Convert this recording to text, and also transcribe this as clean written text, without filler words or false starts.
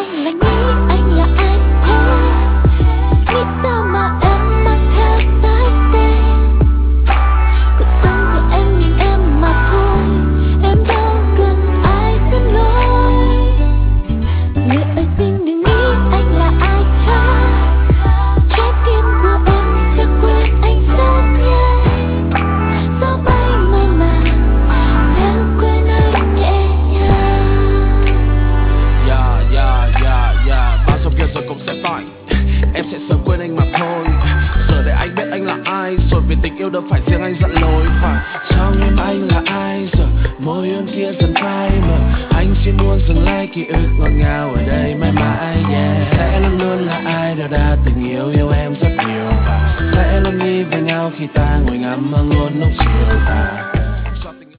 đâu phải riêng anh giận lỗi. Và trong em anh là ai giờ môi em kia dần phai mờ. Anh chỉ muốn dừng lại ký ức ngọt ngào ở đây mãi mãi. Sẽ luôn luôn là ai đã từng yêu em rất nhiều. Và sẽ luôn nghĩ về nhau khi ta ngồi ngắm mưa ngôn lúc chiều. Và